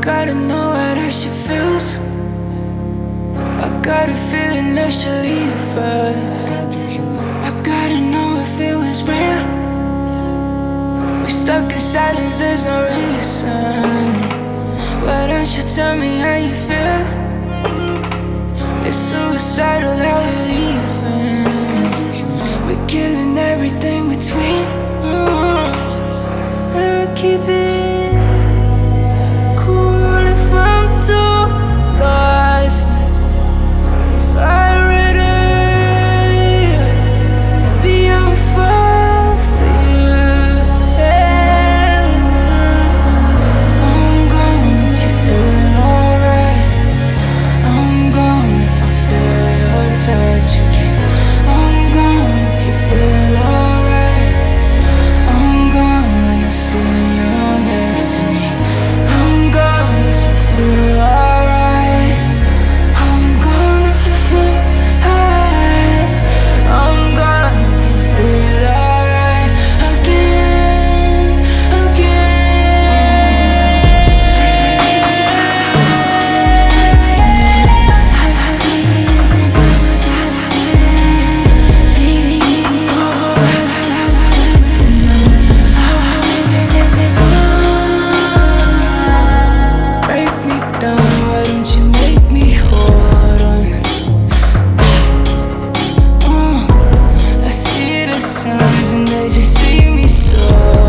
gotta know how that shit feels. I got a feeling that should leave her. I gotta know if it was real. We stuck in silence, there's no reason. Why don't you tell me how you feel? It's suicidal how we're leaving. We're killing everything between. I'll keep it cool if I'm too lost. If I return, be on fire for you. Yeah. I'm gone if you feel alright. I'm gone if I feel your touch again. I'm gone if you feel alright. I'm gone when I see you next to me. I'm gone if you feel alright. I'm gone if you feel alright. I'm gone if you feel alright. Again, break me down, why don't you make me hold on? I see the signs and they just see me so.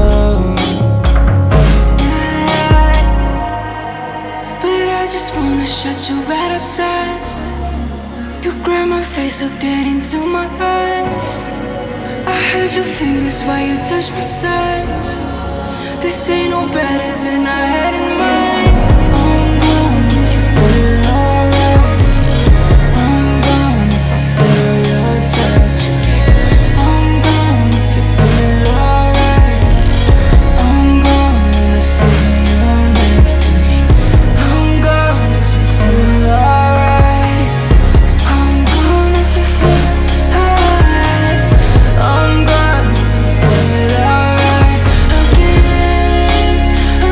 But I just wanna shut you right outside. You grab my face, looked dead into my eyes. I held your fingers while you touched my sides. This ain't no better than I had in mind. I'm gone if you feel alright. I'm gone if I feel your touch again. I'm gone if you feel alright. I'm gone when I see you next to me. I'm gone if you feel alright. I'm gone if you feel alright. I'm gone if you feel alright. Again,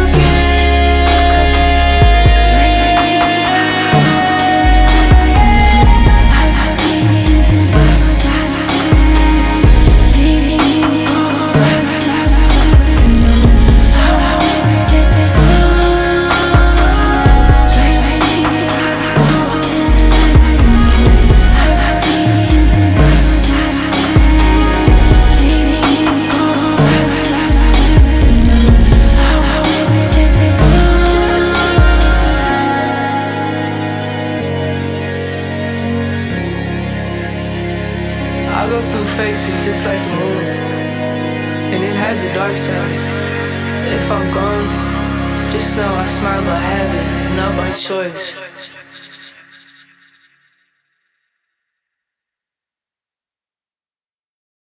I go through phases just like the moon, and it has a dark side. If I'm gone, just know I smile by habit, not by choice.